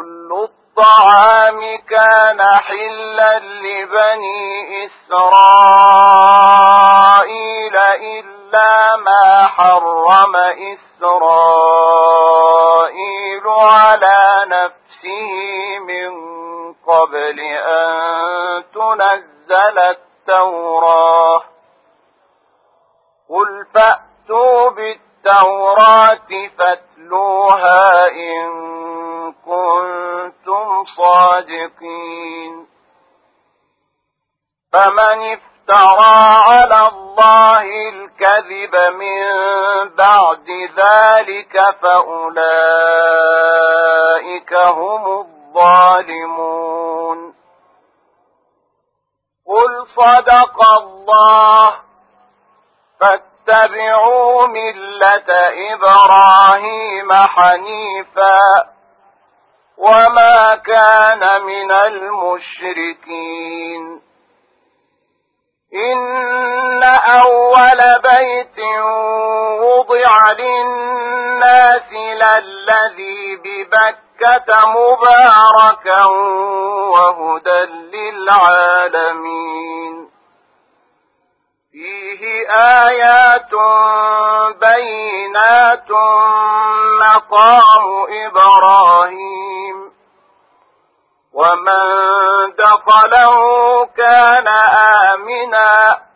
كل الطعام كان حلا لبني إسرائيل إلا ما حرم إسرائيل على نفسه من قبل أن تنزل التوراة قل فأتوا بالتوراة فاتلوها إن كنتم صادقين فمن افترى على الله الكذب من بعد ذلك فأولئك هم الظالمون قل صدق الله فاتبعوا ملة إبراهيم حنيفا وما كان من المشركين إن أول بيت وضع للناس للذي ببكة مباركا وهدى للعالمين فيه آيات بينات مقام إبراهيم ومن دخله كان آمنا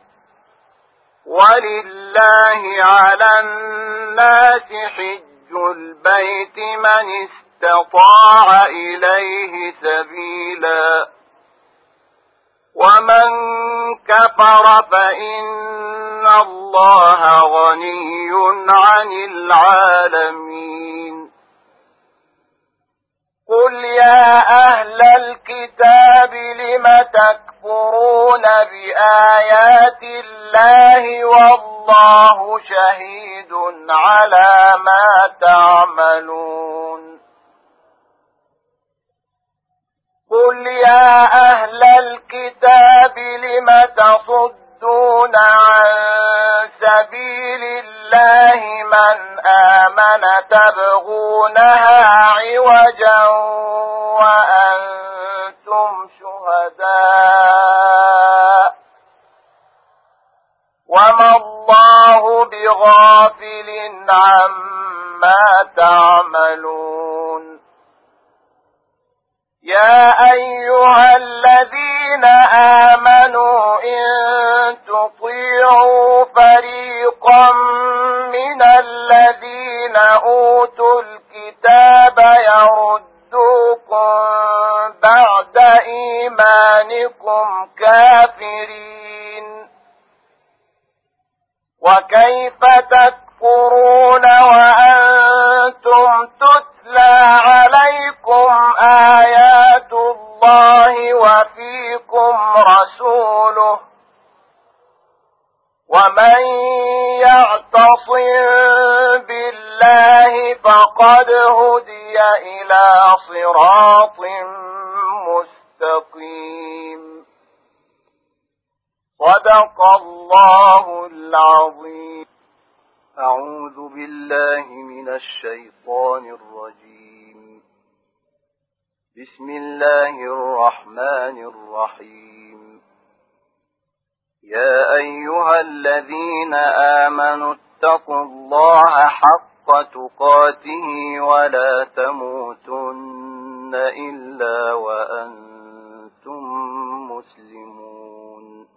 ولله على الناس حج البيت من استطاع إليه سبيلا ومن كفر فإن الله غني عن العالمين قل يا أهل الكتاب لم تكفرون بآيات الله والله شهيد على ما تعملون قل يا أهل الكتاب لم تصدون عن سبيل الله من آمن تبغونها عوجا وأنتم شهداء وما الله بغافل عما تعملون يا أيها الذين آمنوا إن تطيعوا فريقا من الذين أوتوا الكتاب يردوكم بعد إيمانكم كافرين وكيف تكفرون وأنتم تتلى عليكم آيات الله وفيكم رسوله ومن يعتصم بالله فقد هدي إلى صراط مستقيم صدق الله العظيم أعوذ بالله من الشيطان الرجيم بسم الله الرحمن الرحيم يا أيها الذين آمنوا اتقوا الله حق تقاته ولا تموتن إلا وأنتم مسلمون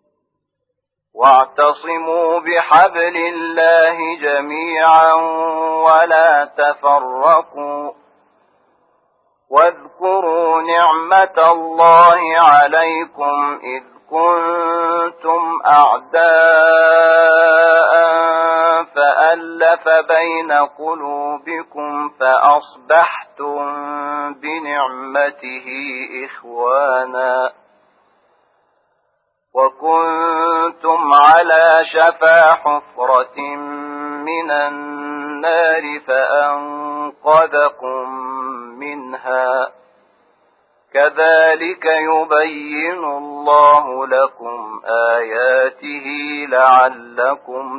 واعتصموا بحبل الله جميعا ولا تفرقوا واذكروا نعمة الله عليكم إذ كنتم أعداء فألف بين قلوبكم فأصبحتم بنعمته إخوانا وكنتم على شفا حفرة من النار فأنقذكم منها كذلك يبين الله لكم آياته لعلكم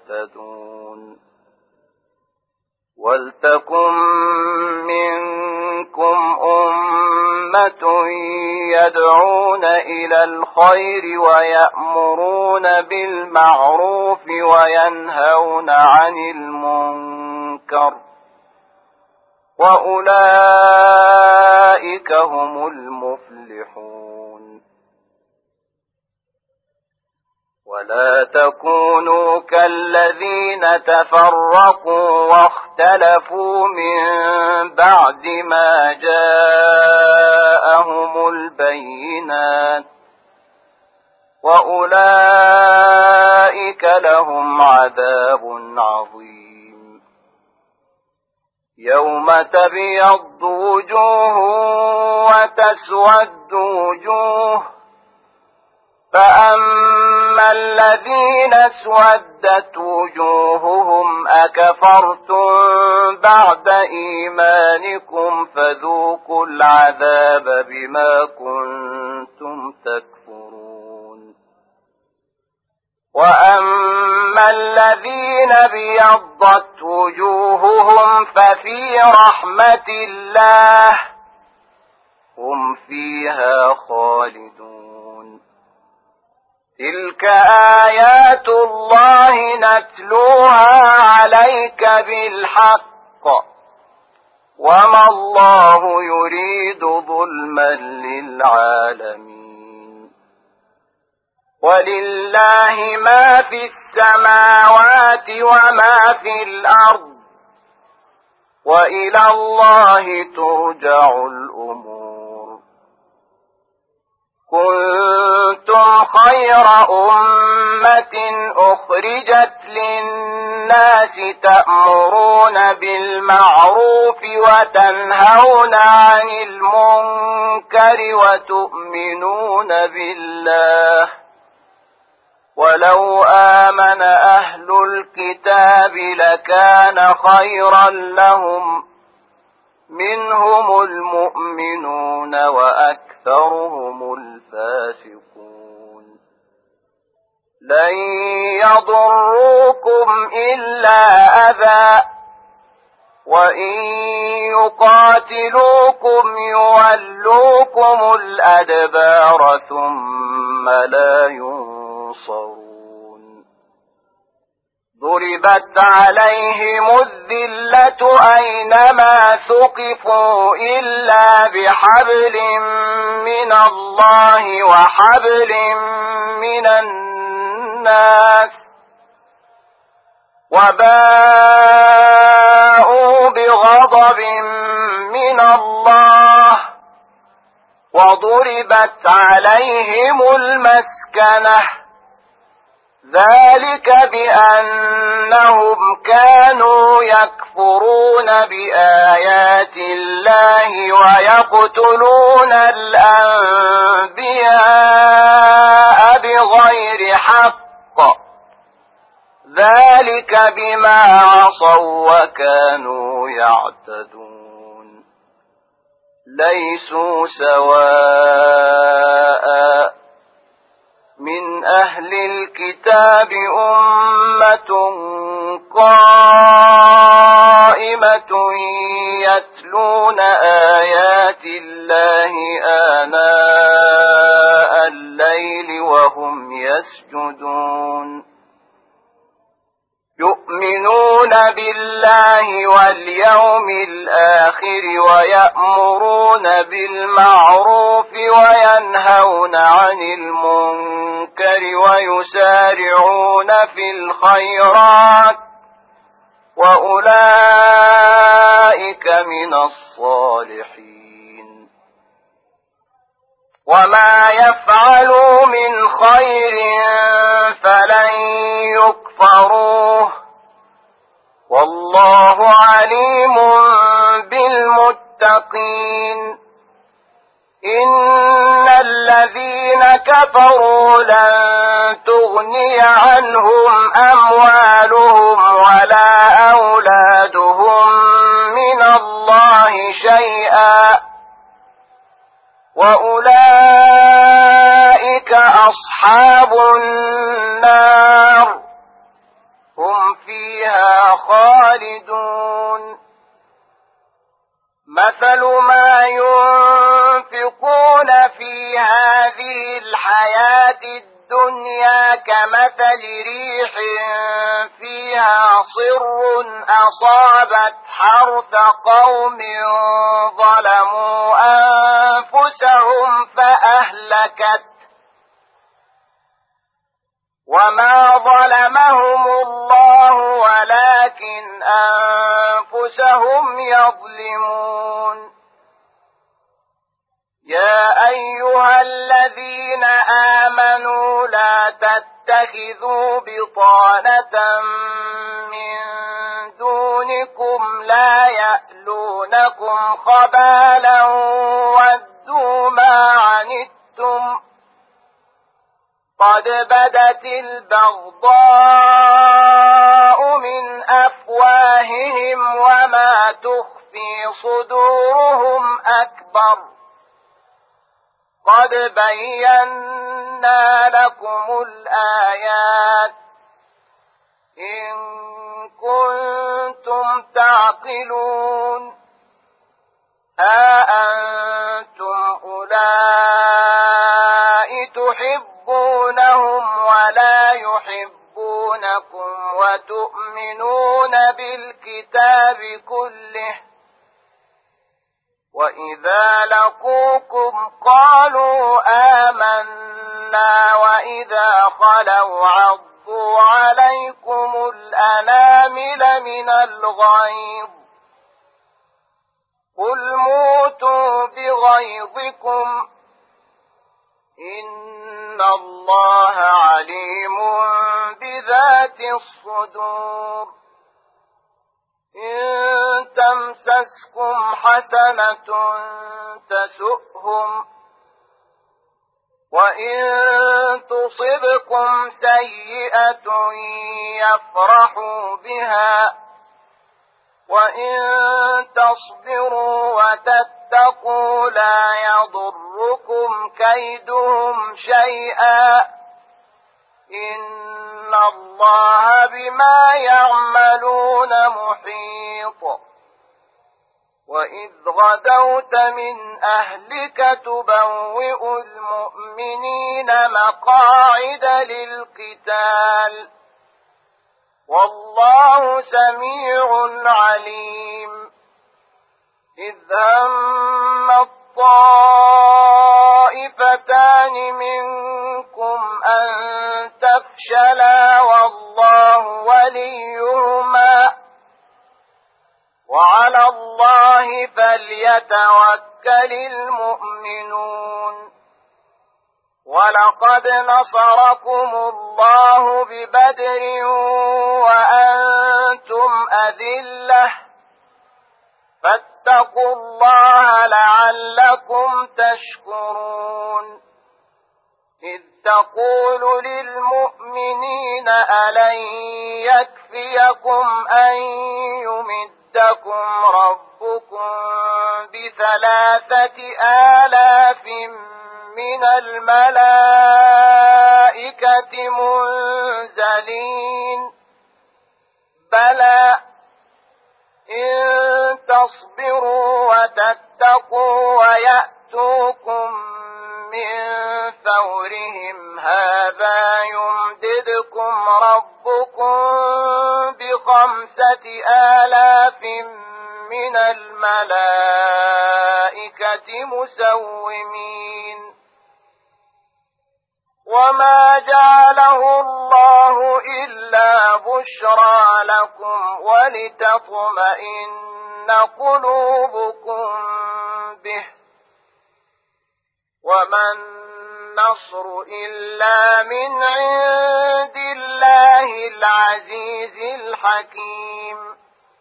تهتدون ولتكن منكم منكم أمة يدعون إلى الخير ويأمرون بالمعروف وينهون عن المنكر وأولئك هم المفلحون. ولا تكونوا كالذين تفرقوا واختلفوا من بعد ما جاءهم البينات وأولئك لهم عذاب عظيم. يوم تبيض وجوه وتسود وجوه فأما الذين اسودت وجوههم أكفرتم بعد إيمانكم فذوقوا العذاب بما كنتم تكفرون. وأما الذين ابيضت وجوههم ففي رحمة الله هم فيها خالدون. تلك آيات الله نتلوها عليك بالحق وما الله يريد ظلما للعالمين. ولله ما في السماوات وما في الأرض وإلى الله ترجع الأمور. كنتم خير أمة أخرجت للناس تأمرون بالمعروف وتنهون عن المنكر وتؤمنون بالله ولو آمن أهل الكتاب لكان خيرا لهم منهم المؤمنون وأكثرهم الفاسقون. لن يضروكم إلا أذى وإن يقاتلوكم يولوكم الأدبار ثم لا ينصرون. ضربت عليهم الذلة أينما ثقفوا إلا بحبل من الله وحبل من الناس وباءوا بغضب من الله وضربت عليهم المسكنة ذلك بأنهم كانوا يكفرون بآيات الله ويقتلون الأنبياء بغير حق ذلك بما عصوا وكانوا يعتدون. ليسوا سواء من أهل الكتاب أمة قائمة يتلون آيات الله آناء الليل وهم يسجدون يؤمنون بالله واليوم الآخر ويأمرون بالمعروف وينهون عن المنكر ويسارعون في الخيرات وأولئك من الصالحين. وما يفعلوا من خير فلن يكفروه والله عليم بالمتقين. إن الذين كفروا لن تغني عنهم أموالهم ولا أولادهم من الله شيئا وأولئك أصحاب النار هم فيها خالدون. مثل ما ينفقون في هذه الحياة الدنيا كمثل ريح فيها صر أصابت حرث قوم ظلموا أنفسهم فأهلكت وما ظلمهم الله ولكن أنفسهم يظلمون يا أيها الذين آمنوا لا تتخذوا بطانة من دونكم لا يألونكم خبالا ودوا ما عنتم قد بدت البغضاء من أفواههم وما تخفي صدورهم أكبر قد بينا لكم الآيات إن كنتم تعقلون ها أنتم أولئك تحبونهم ولا يحبونكم وتؤمنون بالكتاب كله وإذا لقوكم قالوا آمنا وإذا خلوا عضوا عليكم الأنامل من الغيظ قل موتوا بغيظكم إن الله عليم بذات الصدور إن تمسسكم حسنة تسؤهم وإن تصبكم سيئة يفرحوا بها وإن تصبروا وتتقوا لا يضركم كيدهم شيئا إن الله بما يعملون محيط وإذ غدوت من أهلك تبوئ المؤمنين مقاعد للقتال والله سميع عليم إذ هم الطائفتان منكم أن تفشلا والله وليهما وعلى الله فليتوكل المؤمنون ولقد نصركم الله ببدر وأنتم أذلة فاتقوا الله لعلكم تشكرون إذ تقول للمؤمنين ألن يكفيكم أن يمدكم ربكم ب3,000 من الملائكة منزلين بلى إن تصبروا وتتقوا ويأتوكم من فورهم هذا يمددكم ربكم ب5,000 من الملائكة مسومين وما جعله الله إلا بشرى لكم ولتطمئن قلوبكم به وما النصر إلا من عند الله العزيز الحكيم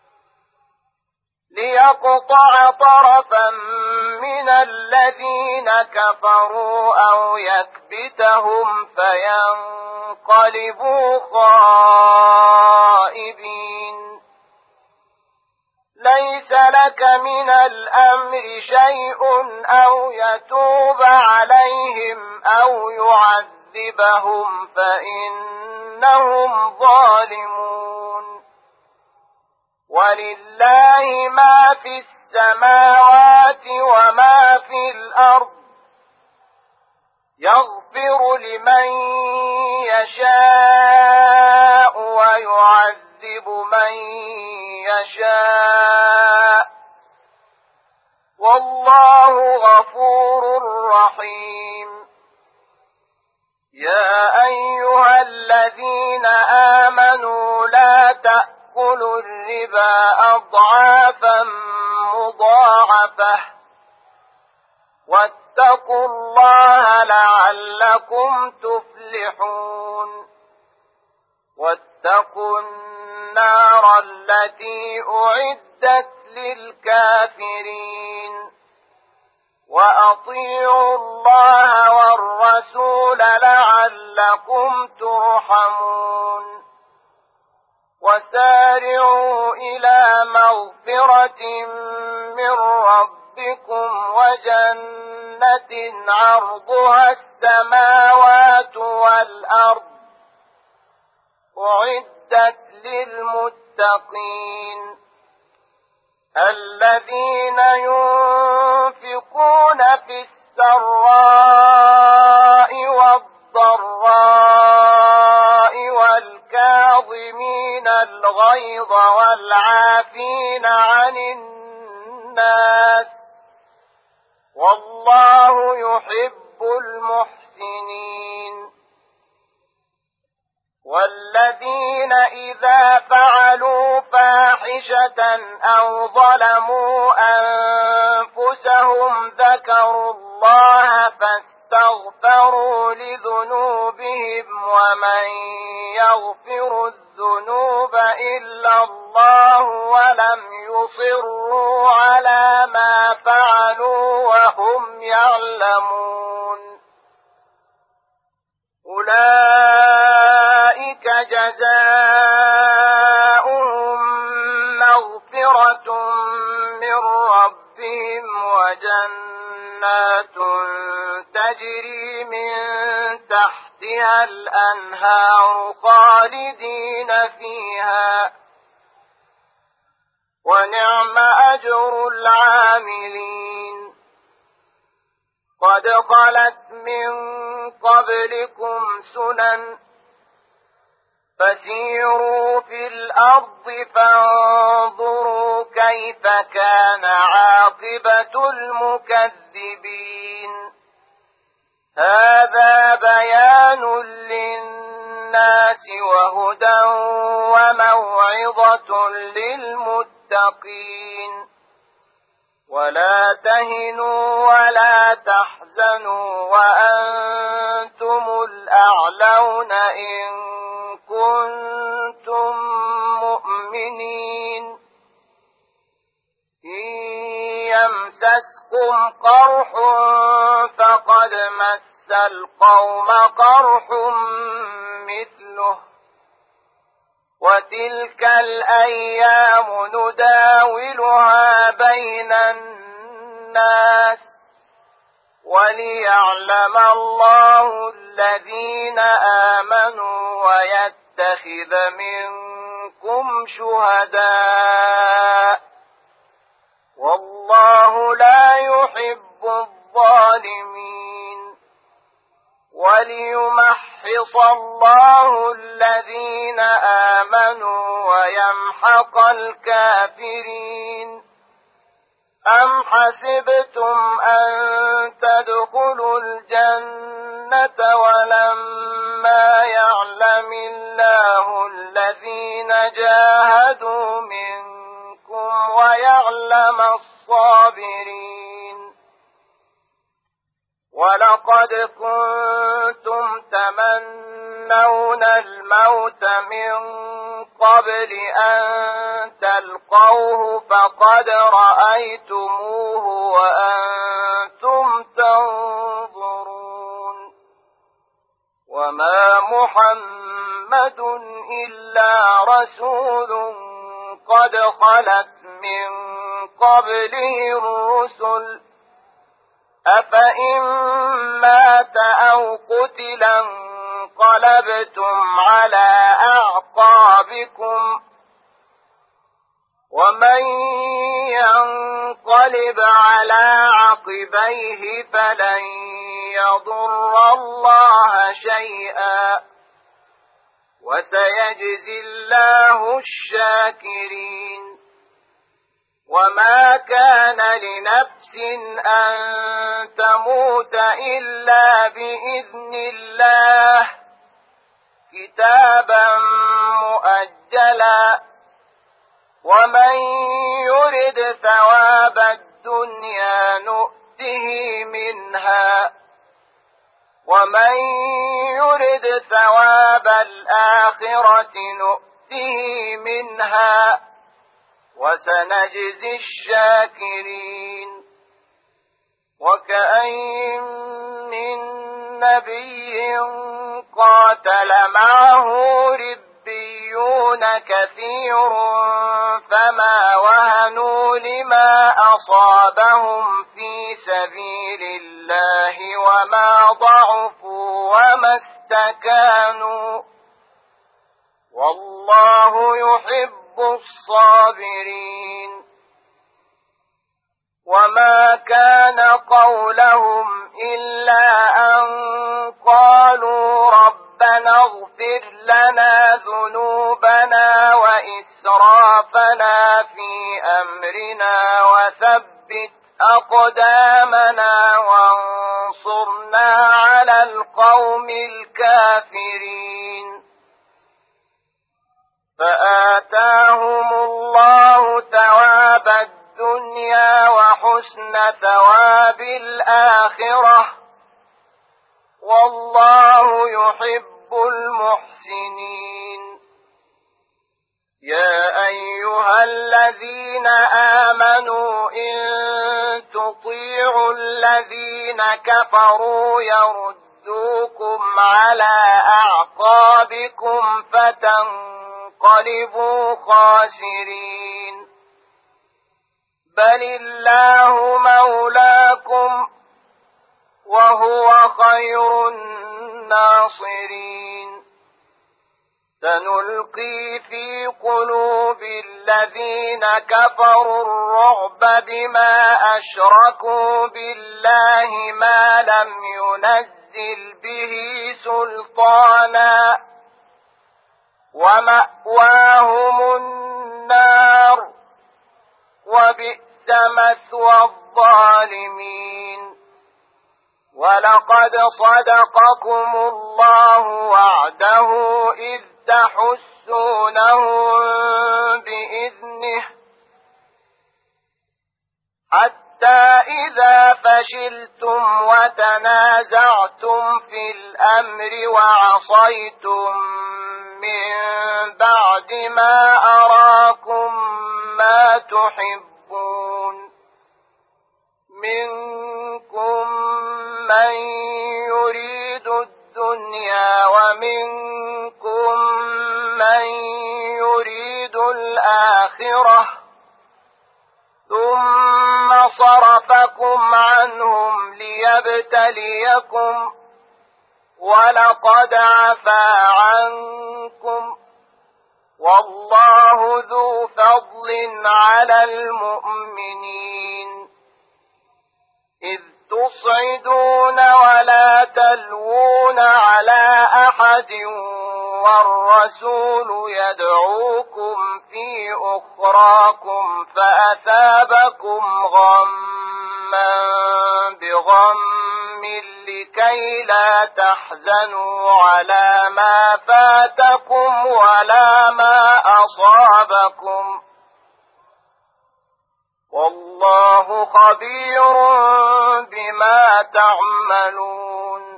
ليقطع طرفا من الذين كفروا أو يكبتهم فينقلبوا خائبين ليس لك من الأمر شيء أو يتوب عليهم أو يعذبهم فإنهم ظالمون ولله ما في السماوات وما في الأرض يغفر لمن يشاء ويعذب من يشاء والله غفور رحيم. يا أيها الذين آمنوا لا تأكلوا الربا أضعافا مضاعفة واتقوا الله لعلكم تفلحون. واتقوا النار التي أعدت للكافرين. وأطيعوا الله والرسول لعلكم ترحمون. وسارعوا إلى مغفرة من ربكم وجنة عرضها السماوات والأرض أعدت للمتقين الذين ينفقون في السراء والضراء والكاظمين الغيظ والعافين عن الناس والله يحب المحسنين. والذين إذا فعلوا فاحشة أو ظلموا أنفسهم ذكروا الله فاستغفروا لذنوبهم ومن يغفر الذنوب إلا الله ولم يصروا على ما فعلوا وهم يعلمون أولئك جزاؤهم مغفرة من ربهم وجنات تجري من تحتها الأنهار خالدين فيها ونعم أجر العاملين. قد خلت من قبلكم سنن فسيروا في الأرض فانظروا كيف كان عاقبة المكذبين. هذا بيان للناس وهدى وموعظة للمتقين. ولا تهنوا ولا تحزنوا وأنتم الأعلون إن كنتم مؤمنين. إن يمسسكم قرح فقد مس القوم قرح مثله وتلك الأيام نداولها بين الناس وليعلم الله الذين آمنوا ويتخذ منكم شهداء والله لا يحب الظالمين. وليمحص الله الذين آمنوا ويمحق الكافرين. أم حسبتم أن تدخلوا الجنة ولما يعلم الله الذين جاهدوا منكم ويعلم الصابرين. ولقد كنتم تمنون الموت من قبل أن تلقوه فقد رأيتموه وأنتم تنظرون. وما محمد إلا رسول قد خلت من قبله الرسل أفإن مات أو قتل انقلبتم على أعقابكم ومن ينقلب على عقبيه فلن يضر الله شيئا وسيجزي الله الشاكرين. وما كان لنفس أن تموت إلا بإذن الله كتابا مؤجلا. ومن يرد ثواب الدنيا نؤته منها ومن يرد ثواب الآخرة نؤته منها وسنجزي الشاكرين. وكأين من نبي قاتل معه ربيون كثير فما وهنوا لما أصابهم في سبيل الله وما ضعفوا وما استكانوا والله يحب الصابرين. وما كان قولهم إلا أن قالوا ربنا اغفر لنا ذنوبنا وإسرافنا في أمرنا وثبت أقدامنا وانصرنا على القوم الكافرين. فآتاهم الله ثواب الدنيا وحسن ثواب الآخرة والله يحب المحسنين. يا أيها الذين آمنوا إن تطيعوا الذين كفروا يردوكم على أعقابكم فتنقلبوا خاسرين. بل الله مولاكم وهو خير الناصرين. سنلقي في قلوب الذين كفروا الرعب بما أشركوا بالله ما لم ينزل به سلطانا ومأواهم النار وبئس مثوى الظالمين. ولقد صدقكم الله وعده إذ تحسونهم بإذنه حتى إذا فشلتم وتنازعتم في الأمر وعصيتم من بعد ما أراكم ما تحبون منكم من يريد الدنيا ومنكم من يريد الآخرة ثم صرفكم عنهم ليبتليكم ولقد عفا عنكم والله ذو فضل على المؤمنين. إذ تصعدون ولا تلوون على أحد والرسول يدعوكم في أخراكم فأثابكم غما بغم لكي لا تحزنوا على ما فاتكم ولا ما أصابكم والله خبير بما تعملون.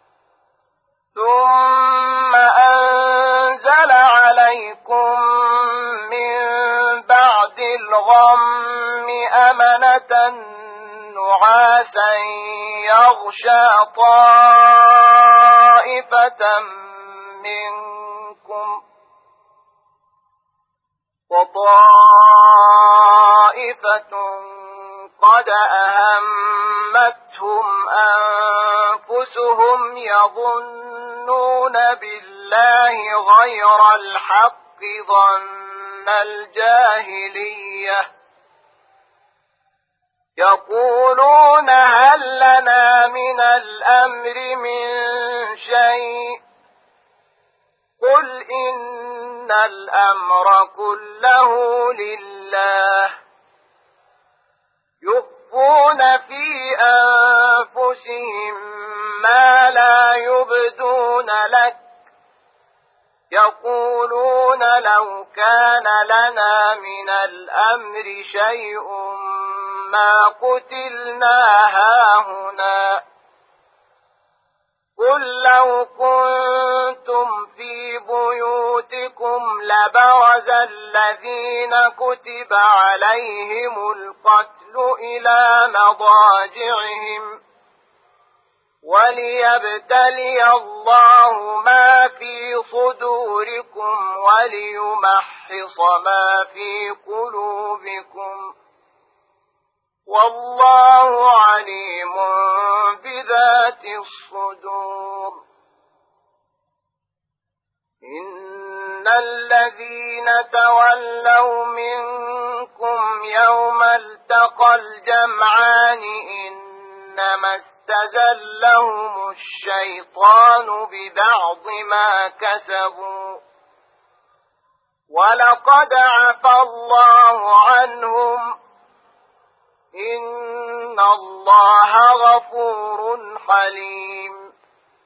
ثم أنزل عليكم من بعد الغم أمنة نعاسا يغشى طائفة منكم وطائفة قد أهمتهم أنفسهم يظنون بالله غير الحق ظن الجاهلية يقولون هل لنا من الأمر من شيء قل إن الأمر كله لله يخفون في أنفسهم ما لا يبدون لك يقولون لو كان لنا من الأمر شيء ما قتلنا هاهنا قل لو كنتم في بيوتكم لبرز الذين كتب عليهم القتل إلى مضاجعهم وليبتلي الله ما في صدوركم وليمحص ما في قلوبكم والله عليم بذات الصدور إن الذين تولوا منكم يوم التقى الجمعان إنما استزلهم الشيطان ببعض ما كسبوا ولقد عفى الله عنهم إن الله غفور حليم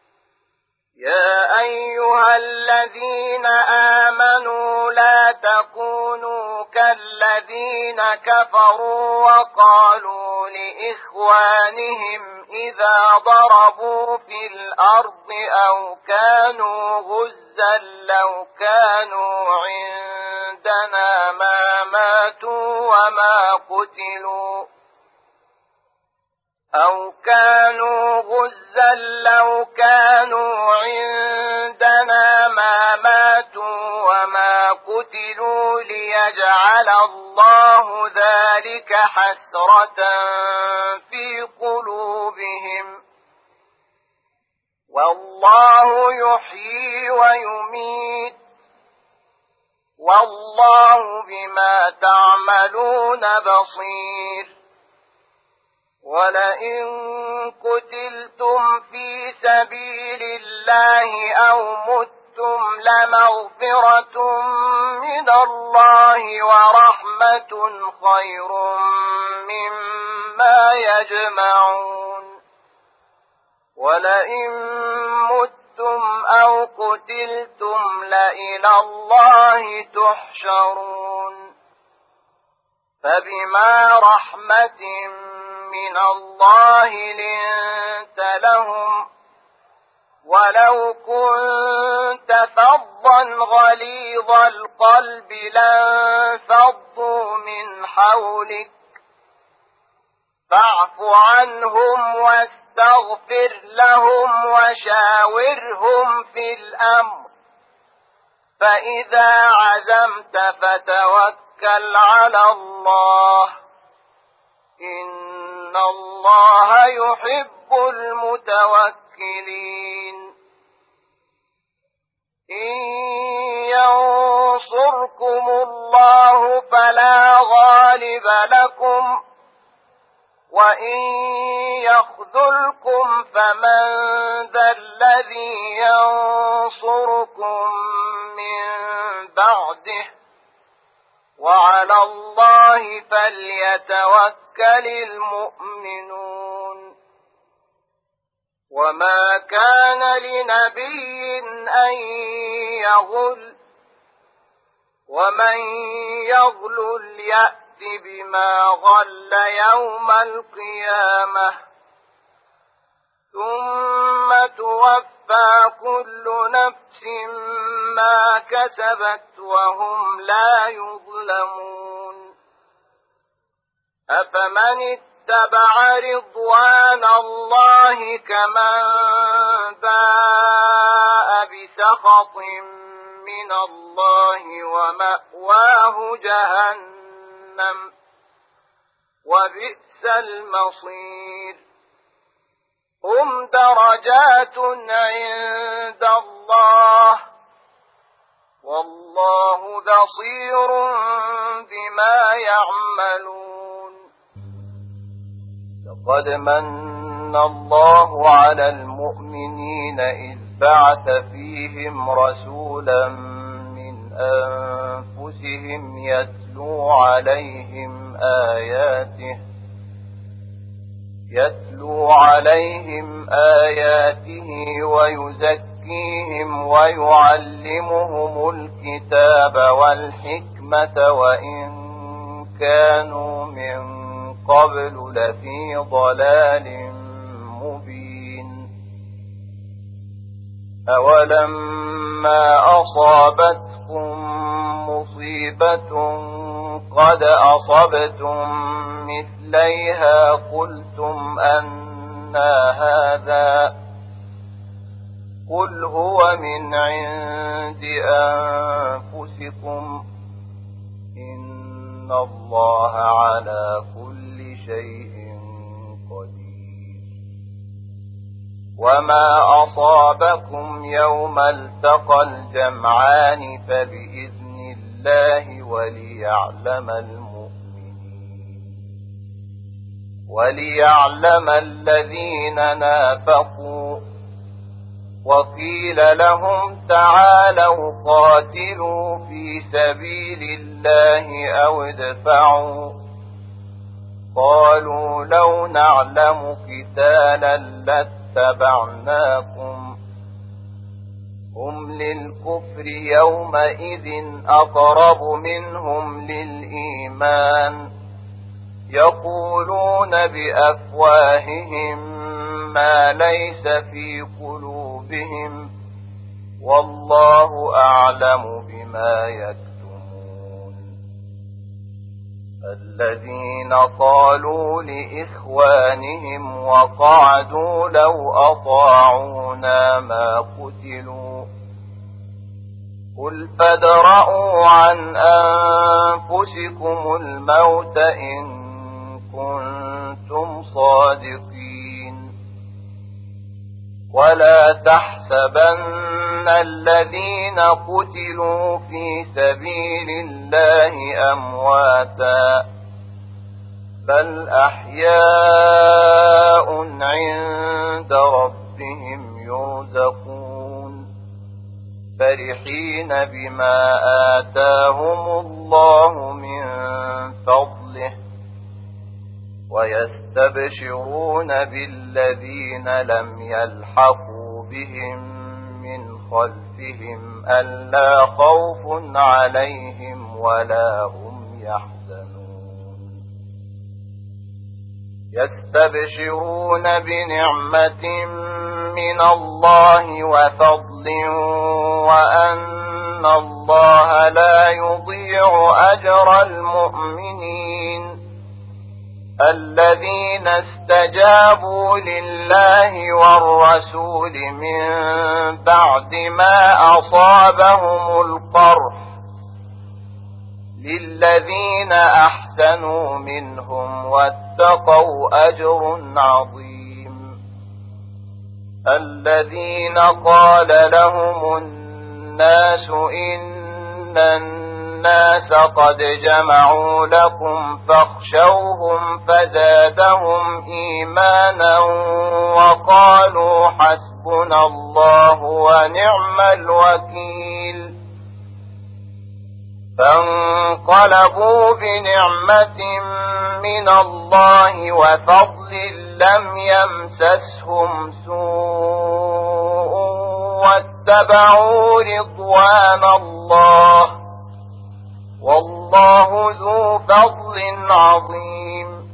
يا أيها الذين آمنوا لا تكونوا كالذين كفروا وقالوا لإخوانهم إذا ضربوا في الأرض أو كانوا غزا لو كانوا عندنا ما ماتوا وما قتلوا أو كانوا غزا لو كانوا عندنا ما ماتوا وما قتلوا ليجعل الله ذلك حسرة في قلوبهم والله يحيي ويميت والله بما تعملون بصير ولئن قتلتم في سبيل الله أو متم لمغفرة من الله ورحمة خير مما يجمعون ولئن متم أو قتلتم لإلى الله تحشرون فبما رحمة من الله لنت لهم ولو كنت فظا غليظ القلب لانفضوا من حولك فاعف عنهم واستغفر لهم وشاورهم في الأمر فإذا عزمت فتوكل على الله إن الله يحب المتوكلين إن ينصركم الله فلا غالب لكم وإن يخذلكم فمن ذا الذي ينصركم من بعده وعلى الله فليتوكل المؤمنون وما كان لنبي أن يغل ومن يغلل يأت بما غل يوم القيامة ثم توفى كل نفس ما كسبت وهم لا يظلمون أفمن اتبع رضوان الله كمن باء بسخط من الله ومأواه جهنم وبئس المصير هم درجات عند الله والله بصير بما يعملون. لقد من الله على المؤمنين إذ بعث فيهم رسولا من أنفسهم يتلو عليهم آياته ويزكيهم ويعلمهم الكتاب والحكمة وإن كانوا من قبل لفي ضلال مبين. أولما أصابتكم مصيبة قد أصبتم مثليها قلتم أنى هذا قل هو من عند أنفسكم إن الله على كل شيء قدير. وما أصابكم يوم التقى الجمعان فبإذن الله وليعلم الذين نافقوا وقيل لهم تعالوا قاتلوا في سبيل الله أو ادفعوا قالوا لو نعلم قتالا لاتبعناكم هم للكفر يومئذ أقرب منهم للإيمان يقولون بأفواههم ما ليس في قلوبهم والله أعلم بما يكتمون. الذين قالوا لإخوانهم وقعدوا لو أطاعونا ما قتلوا قل فادرءوا عن أنفسكم الموت إن كنتم صادقين. ولا تحسبن الذين قتلوا في سبيل الله أمواتا بل أحياء عند ربهم يرزقون فرحين بما آتاهم الله من فضله ويستبشرون بالذين لم يلحقوا بهم من خلفهم ألا خوف عليهم ولا هم يحزنون. يستبشرون بنعمة من الله وفضل وأن الله لا يضيع أجر المؤمنين الذين استجابوا لله والرسول من بعد ما أصابهم القرح للذين أحسنوا منهم واتقوا أجر عظيم. الذين قال لهم الناس إن الناس قد جمعوا لكم فاخشوهم فزادهم إيمانا وقالوا حسبنا الله ونعم الوكيل. فانقلبوا بنعمة من الله وفضل لم يمسسهم سوء واتبعوا رضوان الله والله ذو فضل عظيم.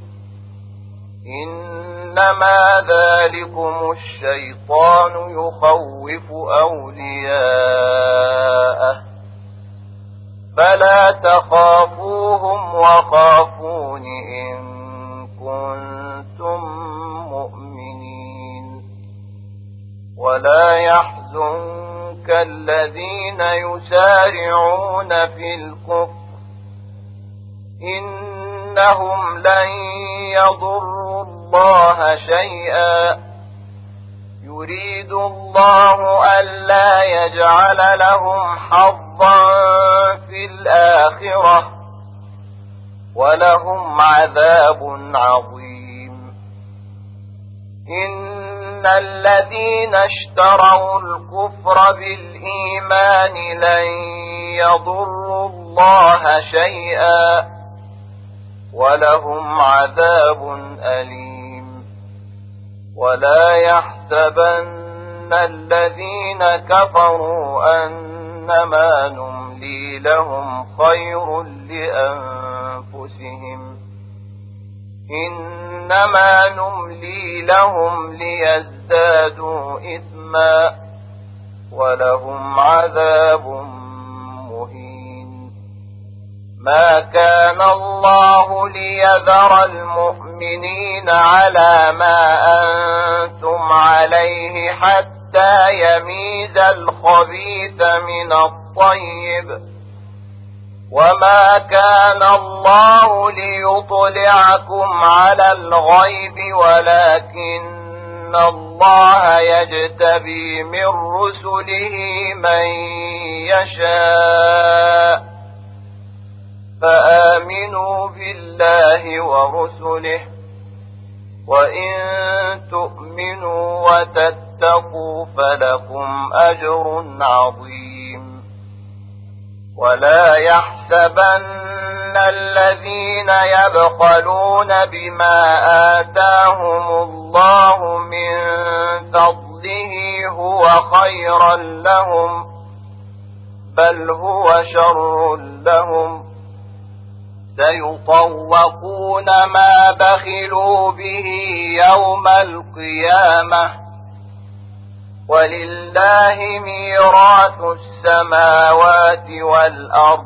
إنما ذلكم الشيطان يخوف أولياءه فلا تخافوهم وخافون إن كنتم مؤمنين. ولا يحزنك الذين يسارعون في الكفر إنهم لن يضروا الله شيئا يريد الله ألا يجعل لهم حظا في الآخرة ولهم عذاب عظيم. إن الذين اشتروا الكفر بالإيمان لن يضروا الله شيئا ولهم عذاب أليم. ولا يحسبن الذين كفروا أنما نملي لهم خير لأنفسهم إنما نملي لهم ليزدادوا إثما ولهم عذاب مهين. ما كان الله ليذر المؤمنين على ما أنتم عليه حتى يميز الخبيث من الطيب وما كان الله ليطلعكم على الغيب ولكن الله يجتبي من رسله من يشاء فآمنوا بالله ورسله وإن تؤمنوا وتتقوا فلكم أجر عظيم. ولا يحسبن الذين يبخلون بما آتاهم الله من فضله هو خيرا لهم بل هو شر لهم سيطوقون ما بخلوا به يوم القيامة ولله ميراث السماوات والأرض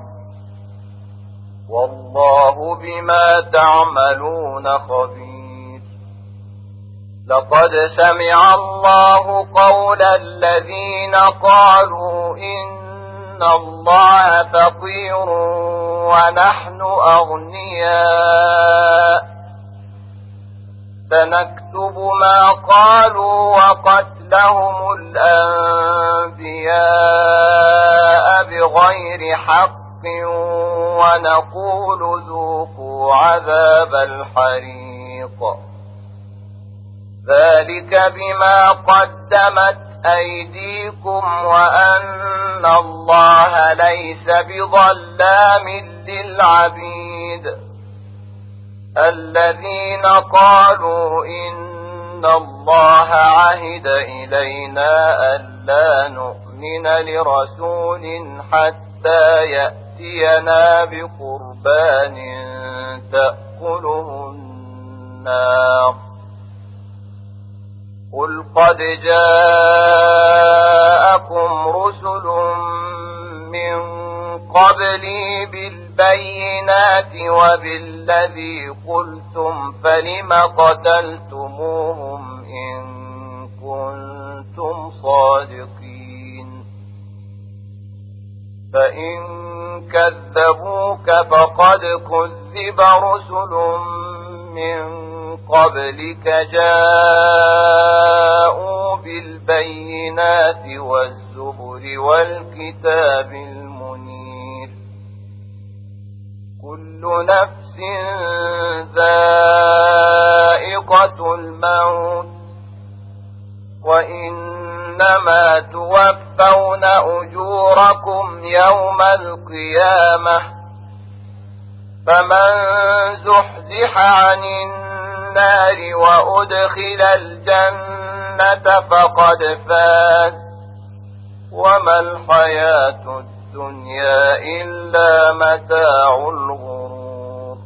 والله بما تعملون خبير. لقد سمع الله قول الذين قالوا إن الله فقير ونحن أغنياء سنكتب ما قالوا وقتلهم الأنبياء بغير حق ونقول ذوقوا عذاب الحريق ذلك بما قدمت أيديكم وأن الله ليس بظلام للعبيد. الذين قالوا إن الله عهد إلينا ألا نؤمن لرسول حتى يأتينا بقربان تأكله النار قل قد جاءكم رسل من قبلي بالبينات وبالذي قلتم فلم قتلتموهم إن كنتم صادقين فإن كذبوك فقد كذب رسل من قبلك جاءوا بالبينات والزبر والكتاب المنير كل نفس ذائقة الموت وإنما توفون أجوركم يوم القيامة فمن زحزح عن النار وأدخل الجنة فقد فاز وما الحياة الدنيا إلا متاع الغرور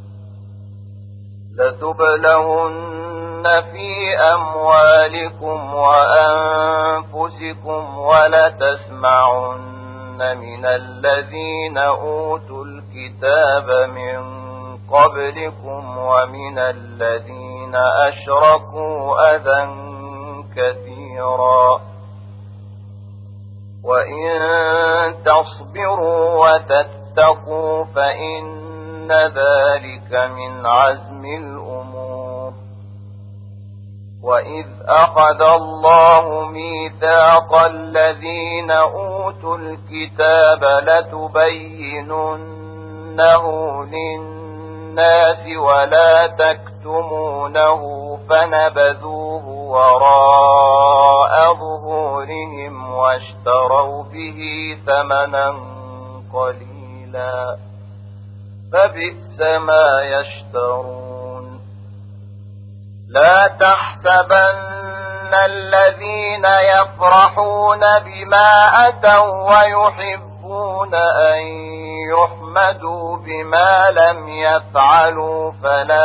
لتبلغن في أموالكم وأنفسكم ولتسمعن من الذين أوتوا الكتاب من قبلكم ومن الذين أشركوا أذى كثيرا وإن تصبروا وتتقوا فإن ذلك من عزم الأمور وإذ أخذ الله ميثاق الذين أوتوا الكتاب لتبيننه للناس ولا تكتمونه فنبذوه وراء ظهورهم واشتروا به ثمنا قليلا فبئس ما يشترون لا تحسبن الذين يفرحون بما أتوا ويحبون أن يحمدوا بما لم يفعلوا فلا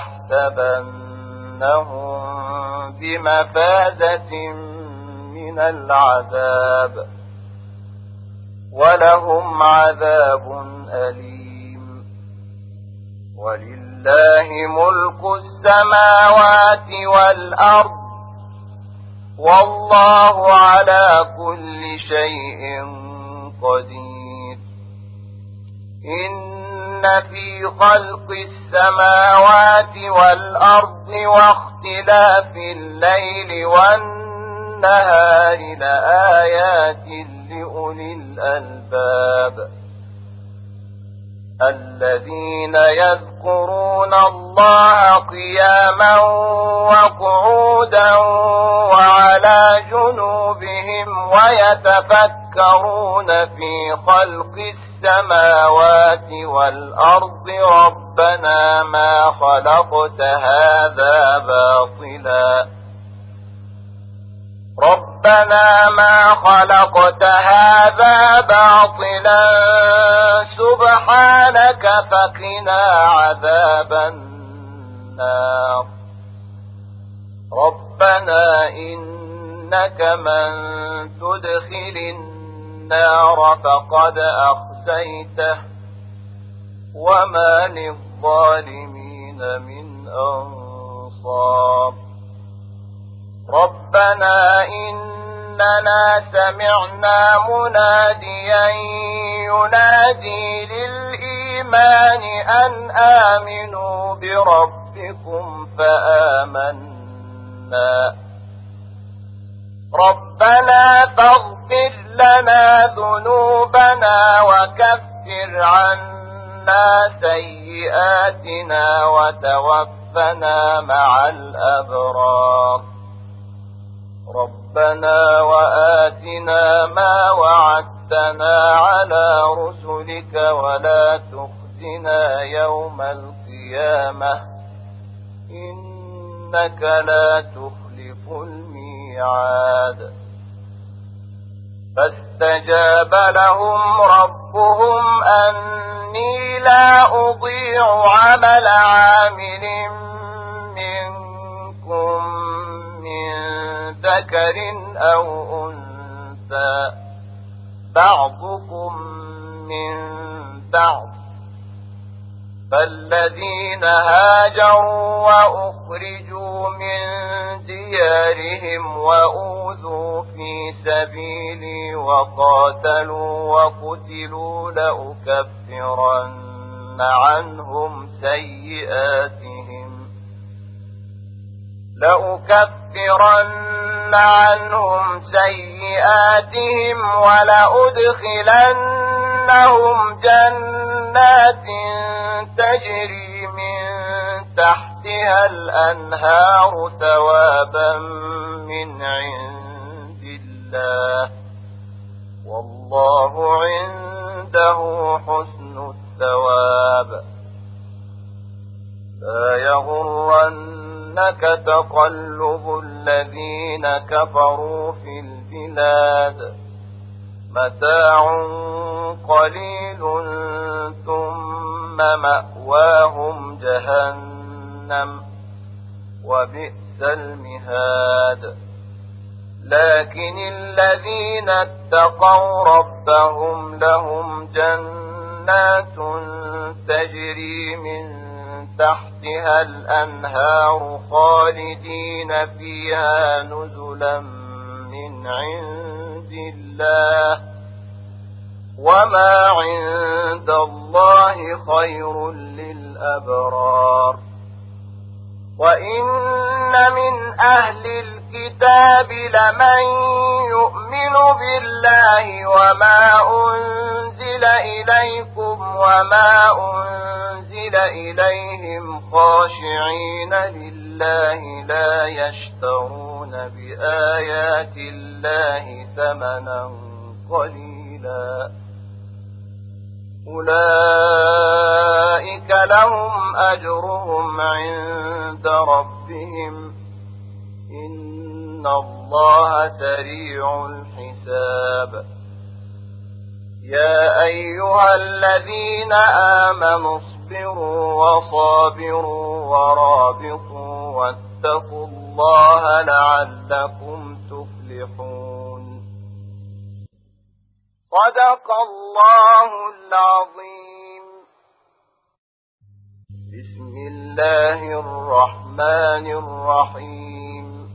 تحسبنهم بمفازة من العذاب ولهم عذاب أليم ولله ملك السماوات والأرض والله على كل شيء قدير إن في خلق السماوات والأرض واختلاف الليل والنهار لآيات لأولي الألباب الذين يذكرون الله قياما وقعودا وعلى جنوبهم ويتفكرون في خلق السماوات والأرض ربنا ما خلقت هذا باطلا سبحانك فقنا عذاب النار ربنا إنك من تدخل النار فقد أخزيته وما للظالمين من أنصار ربنا إننا سمعنا مناديا ينادي للإيمان أن آمنوا بربكم فآمنا ربنا فاغفر لنا ذنوبنا وكفر عنا سيئاتنا وتوفنا مع الأبرار ربنا وآتنا ما وعدتنا على رسلك ولا تخزنا يوم القيامة إنك لا تخلف الميعاد فاستجاب لهم ربهم أني لا أضيع عمل عامل منكم من ذكر أو أنثى بعضكم من بعض فالذين هاجروا وأخرجوا من ديارهم وأوذوا في سبيلي وقاتلوا وقتلوا لأكفرن عنهم سيئاتهم ولأدخلنهم جنات تجري من تحتها الأنهار ثوابا من عند الله والله عنده حسن الثواب لا يغرنك تقلب الذين كفروا في البلاد متاع قليل ثم مأواهم جهنم وبئس المهاد لكن الذين اتقوا ربهم لهم جنات تجري من تحتها الأنهار خالدين فيها نزلا من عند الله وما عند الله خير للأبرار وإن من أهل الكتاب لمن يؤمن بالله وما أنزل إليكم وما أنزل إليهم خاشعين لله لا يشترون بآيات الله ثمنا قليلا أولئك لهم أجرهم عند ربهم إن الله سريع الحساب يا أيها الذين آمنوا اصبروا وصابروا ورابطوا واتقوا الله لعلكم تفلحون صدق الله العظيم. بسم الله الرحمن الرحيم.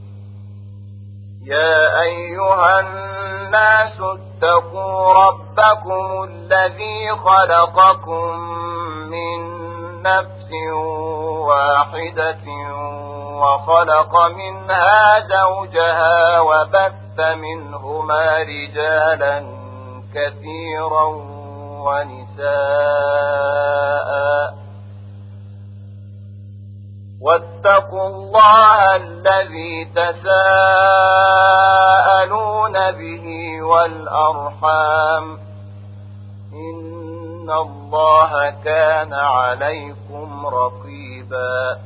يا أيها الناس اتقوا ربكم الذي خلقكم من نفس واحدة وخلق منها زوجها وبث منهما رجالا كثيرا ونساء واتقوا الله الذي تساءلون به والأرحام إن الله كان عليكم رقيبا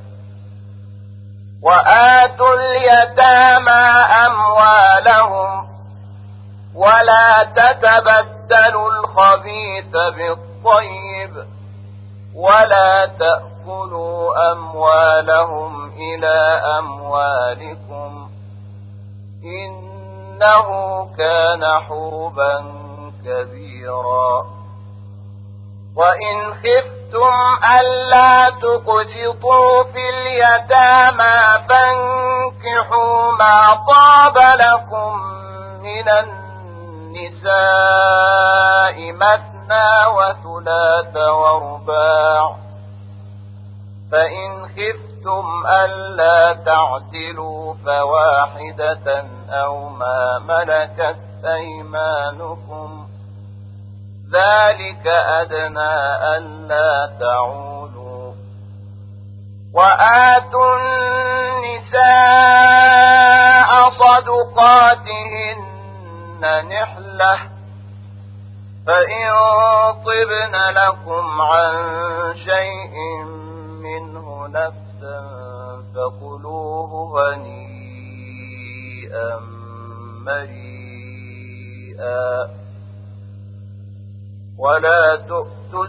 وآتوا اليتامى أموالهم ولا تتبدلوا الخبيث بالطيب ولا تأكلوا أموالهم إلى أموالكم إنه كان حوبا كبيرا وإن خفتم ألا تقسطوا في اليتامى فانكحوا ما طاب لكم من النساء مثنى وثلاث ورباع فإن خفتم ألا تعدلوا فواحدة أو ما ملكت أيمانكم ذلك أدنى ألا تعولوا وآتوا النساء صدقاتهن نحلة فإن طبن لكم عن شيء منه نفسا فكلوه هنيئا مريئا ولا تؤتوا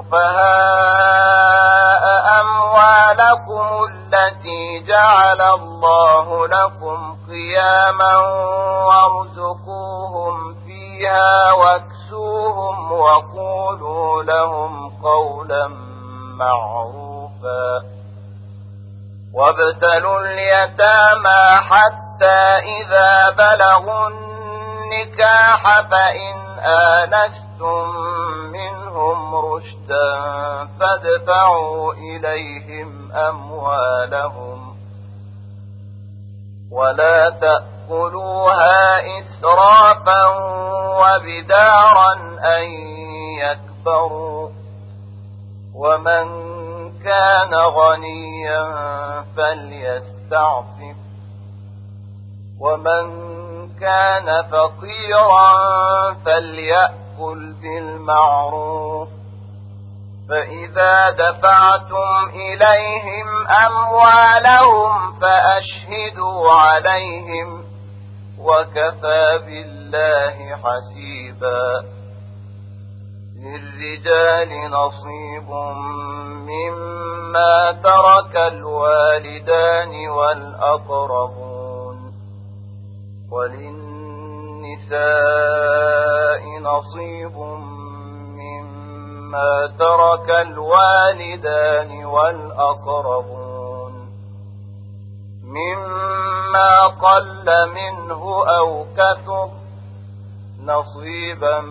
السفهاء أموالكم التي جعل الله لكم قياما وارزقوهم فيها واكسوهم وقولوا لهم قولا معروفا وابتلوا اليتامى حتى إذا بلغوا النكاح فإن آنستم منهم رشدا فادفعوا إليهم أموالهم ولا تأكلوها إسرافا وبدارا أن يكبروا ومن كان غنيا فليستعفف ومن كان فقيرا فليأكل بالمعروف فإذا دفعتم إليهم أموالهم فأشهدوا عليهم وكفى بالله حسيبا للرجال نصيب مما ترك الوالدان والأقربون وللنساء نصيب مما ترك الوالدان والأقربون مما قل منه أو كثر نصيبا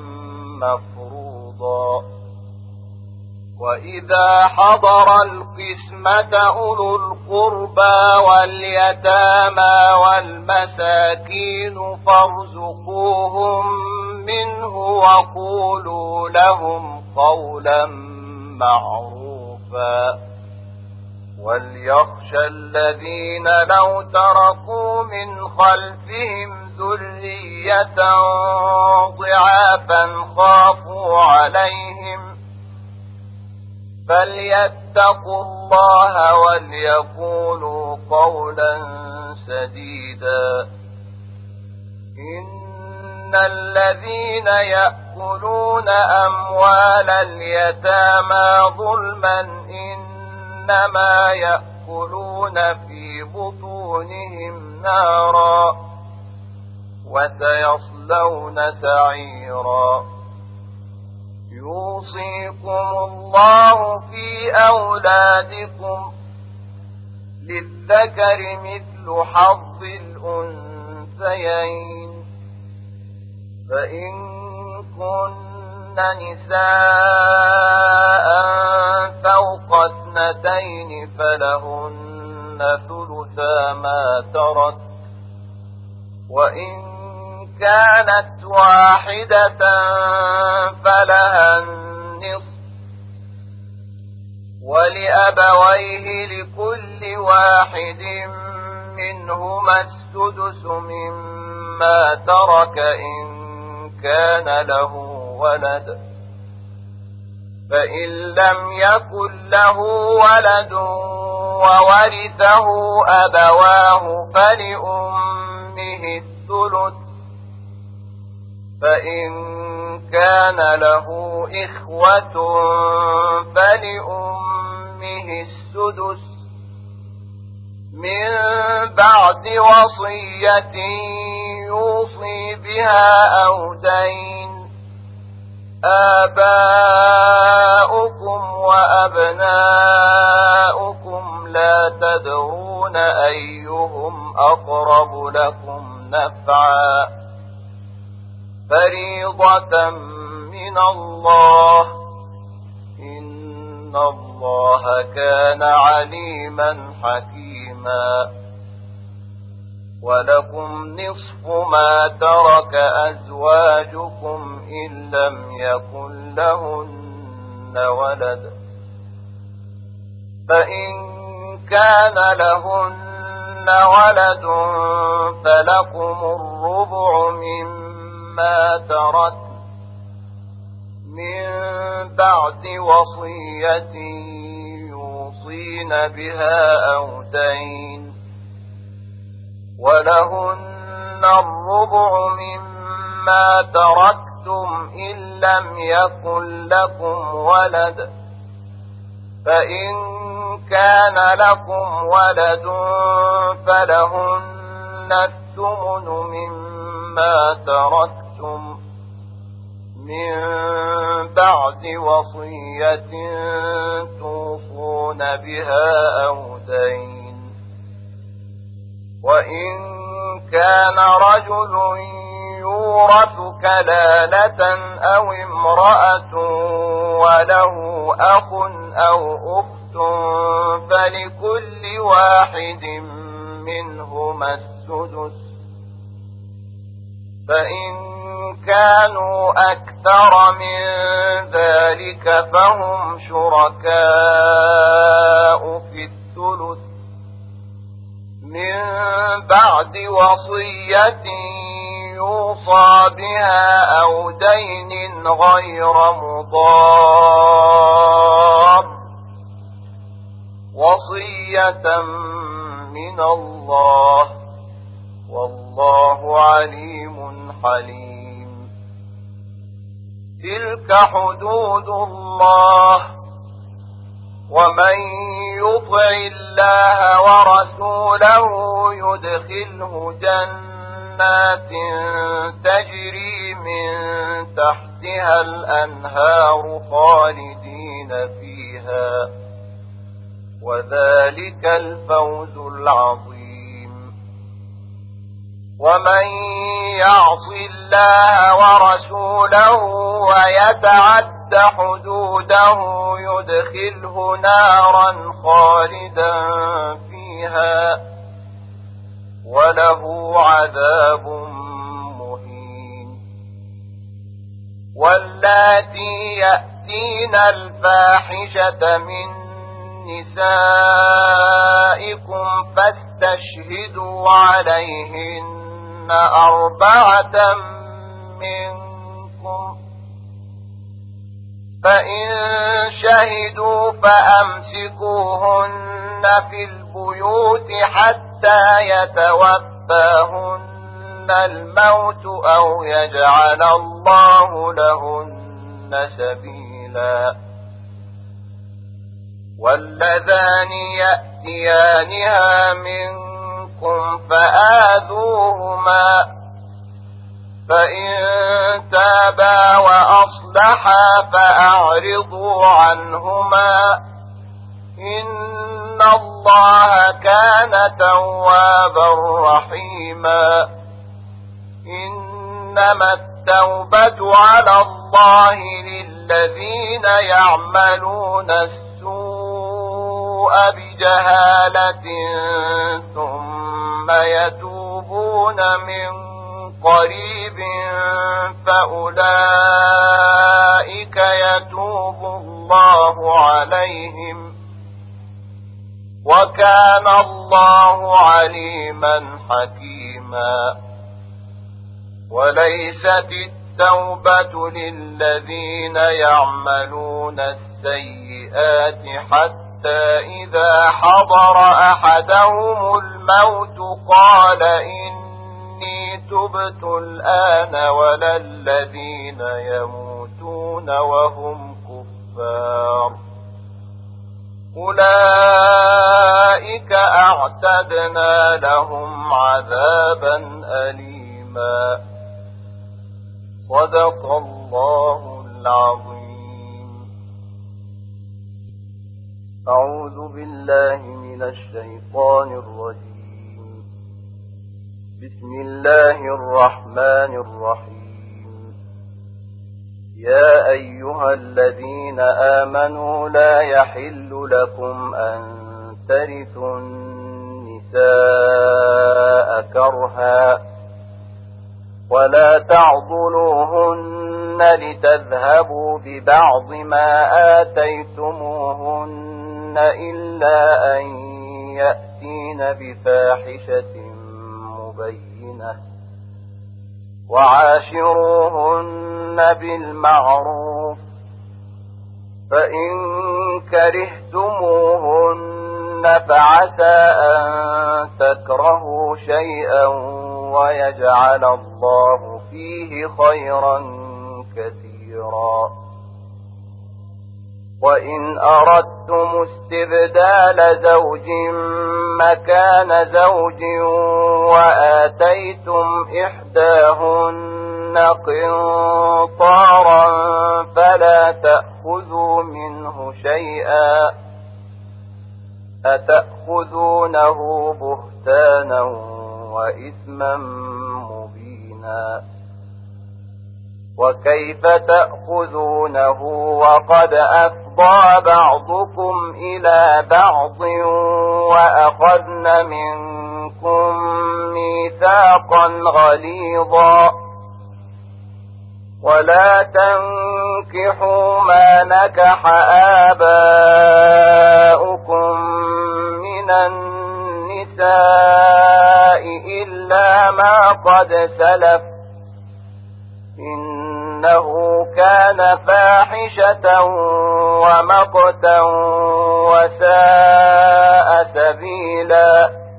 مفروضا وإذا حضر القسمة أولو القربى واليتامى والمساكين فارزقوهم منه وقولوا لهم قولا معروفا وليخشى الذين لو تركوا من خلفهم ذرية ضعافا خافوا عليهم فليتقوا الله وليقولوا قولا سديدا إن الذين يأكلون أموال اليتامى ظلما إنما يأكلون في بطونهم نارا وسيصلون سعيرا يوصيكم الله في أولادكم للذكر مثل حظ الأنثيين فإن كن نساء فوق 2 فلهن ثلثا ما ترك وإن كانت واحدة فلها النصف ولأبويه لكل واحد منهما السدس مما ترك إن كان له ولد فإن لم يكن له ولد وورثه أبواه فلأمه الثلث فإن كان له إخوة فلأمه السدس من بعد وصية يوصي بها أو دين آباؤكم وأبناؤكم لا تدرون أيهم أقرب لكم نفعا فريضة من الله إن الله كان عليما حكيما ولكم نصف ما ترك أزواجكم إن لم يكن لهن ولد فإن كان لهن ولد فلكم الربع مما ترك من بعد وصية يوصين بها أو دين ولهن الربع مما تركتم إن لم يكن لكم ولد فإن كان لكم ولد فلهن الثمن مما تركتم من بعد وصية توصون بها أو دين وإن كان رجل يورث كلالة أو امرأة وله أخ أو أخت فلكل واحد منهما السدس فإن كانوا أكثر من ذلك فهم شركاء في الثلث من بعد وصية يوصى بها أو دين غير مضار وصية من الله والله عليم حليم تلك حدود الله ومن يطع الله ورسوله يدخله جنات تجري من تحتها الأنهار خالدين فيها وذلك الفوز العظيم ومن يعص الله ورسوله ويتعد حدوده يدخله نارا خالدا فيها عليها وله عذاب مهين. واللاتي يأتين الفاحشة من نسائكم فاستشهدوا عليهن 4 منكم، فإن شهدوا فأمسكوهن في البيوت حتى يتوفاهن الموت أو يجعل الله لهن سبيلا. واللذان يأتيانها منكم فآذوهما، فإن تابا وأصلحا فأعرضوا عنهما، إن الله كان توابا رحيما. إنما التوبة على الله للذين يعملون السوء بجهالة ثم يتوبون من قريب فأولئك يتوب الله عليهم، وكان الله عليما حكيما. وليست التوبة للذين يعملون السيئات حتى إذا حضر أحدهم الموت قال إني تبت الآن، ولا الذين يموتون وهم كفار أولئك أعتدنا لهم عذابا أليما. صدق الله العظيم. أعوذ بالله من الشيطان الرجيم. بسم الله الرحمن الرحيم. يا أيها الذين آمنوا لا يحل لكم أن ترثوا النساء كرها ولا تعضلوهن لتذهبوا ببعض ما آتيتموهن إلا أن يأتين بفاحشة مبينة، وعاشروهن بالمعروف، فإن كرهتموهن فعسى أن تكرهوا شيئا ويجعل الله فيه خيرا كثيرا. وإن أردتم استبدال زوج مكان زوج وآتيتم إحداهن قنطارا فلا تأخذوا منه شيئا، أتأخذونه بهتانا وإثما مبينا. وكيف تأخذونه وقد أفضى بعضكم إلى بعض وأخذن منكم ميثاقا غليظا. ولا تنكحوا ما نكح آباؤكم من النساء إلا ما قد سلف، إنه كان فاحشة ومقتا وساء سبيلا.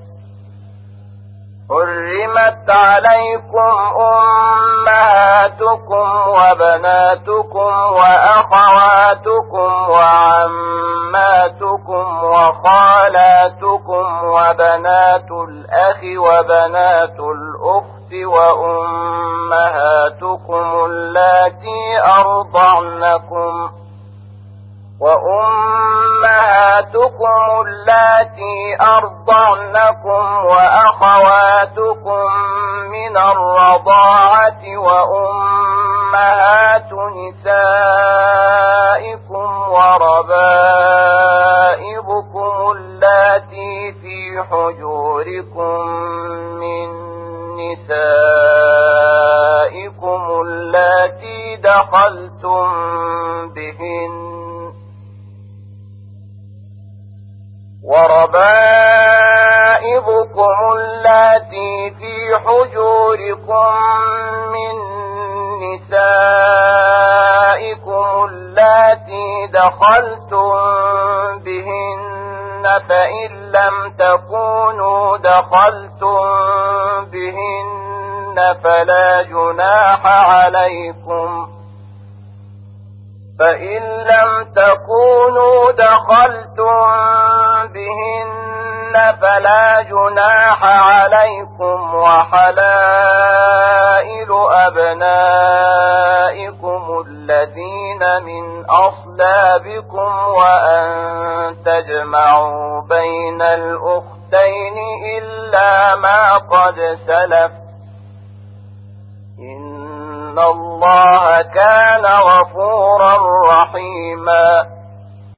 حرمت عليكم أمهاتكم وبناتكم وأخواتكم وعماتكم وخالاتكم وبنات الأخ وبنات الأخت وأمهاتكم اللاتي أرضعنكم وأخواتكم من الرضاعة وأمهات نسائكم وربائبكم اللاتي في حجوركم من نسائكم اللاتي دخلتم بهن وربائبكم اللاتي في حجوركم من نسائكم اللاتي دخلتم بهن فإن لم تكونوا دخلتم بهن فلا جناح عليكم وحلائل أبنائكم الذين من أصلابكم وأن تجمعوا بين الأختين إلا ما قد سلف إن الله كان غفورا رحيما